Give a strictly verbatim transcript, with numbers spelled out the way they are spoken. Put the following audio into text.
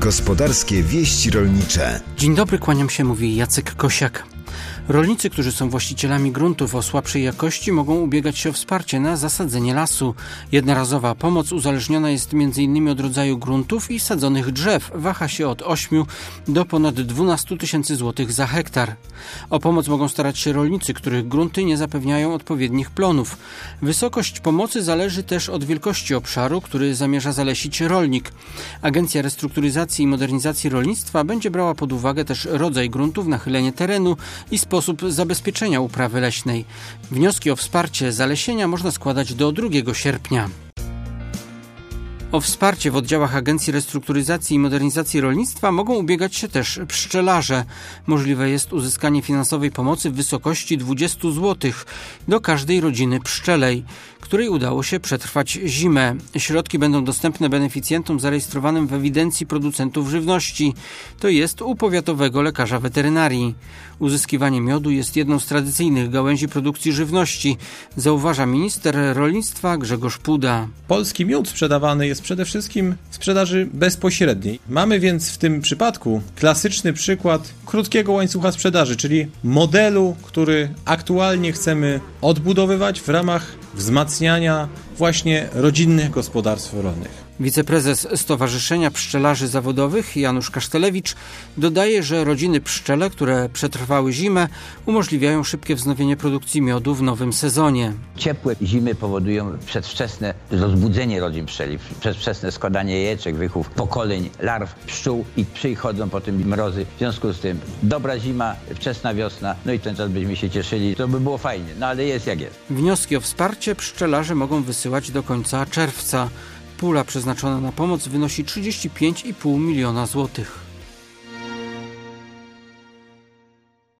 Gospodarskie wieści rolnicze. Dzień dobry, kłaniam się, mówi Jacek Kosiak. Rolnicy, którzy są właścicielami gruntów o słabszej jakości, mogą ubiegać się o wsparcie na zasadzenie lasu. Jednorazowa pomoc uzależniona jest między innymi od rodzaju gruntów i sadzonych drzew. Waha się od ośmiu do ponad dwunastu tysięcy złotych za hektar. O pomoc mogą starać się rolnicy, których grunty nie zapewniają odpowiednich plonów. Wysokość pomocy zależy też od wielkości obszaru, który zamierza zalesić rolnik. Agencja Restrukturyzacji i Modernizacji Rolnictwa będzie brała pod uwagę też rodzaj gruntów, nachylenie terenu i sposób zabezpieczenia uprawy leśnej. Wnioski o wsparcie zalesienia można składać do drugiego sierpnia. O wsparcie w oddziałach Agencji Restrukturyzacji i Modernizacji Rolnictwa mogą ubiegać się też pszczelarze. Możliwe jest uzyskanie finansowej pomocy w wysokości dwudziestu złotych do każdej rodziny pszczelej, której udało się przetrwać zimę. Środki będą dostępne beneficjentom zarejestrowanym w ewidencji producentów żywności, to jest u powiatowego lekarza weterynarii. Uzyskiwanie miodu jest jedną z tradycyjnych gałęzi produkcji żywności, zauważa minister rolnictwa Grzegorz Puda. Polski miód sprzedawany jest przede wszystkim w sprzedaży bezpośredniej. Mamy więc w tym przypadku klasyczny przykład krótkiego łańcucha sprzedaży, czyli modelu, który aktualnie chcemy odbudowywać w ramach wzmacniania właśnie rodzinnych gospodarstw rolnych. Wiceprezes Stowarzyszenia Pszczelarzy Zawodowych Janusz Kasztelewicz dodaje, że rodziny pszczele, które przetrwały zimę, umożliwiają szybkie wznowienie produkcji miodu w nowym sezonie. Ciepłe zimy powodują przedwczesne rozbudzenie rodzin pszczeli, przedwczesne składanie jajeczek, wychów pokoleń larw pszczół i przychodzą potem mrozy. W związku z tym dobra zima, wczesna wiosna, no i ten czas byśmy się cieszyli, to by było fajnie, no ale jest jak jest. Wnioski o wsparcie pszczelarze mogą wysyłać do końca czerwca. Pula przeznaczona na pomoc wynosi trzydzieści pięć i pół miliona złotych.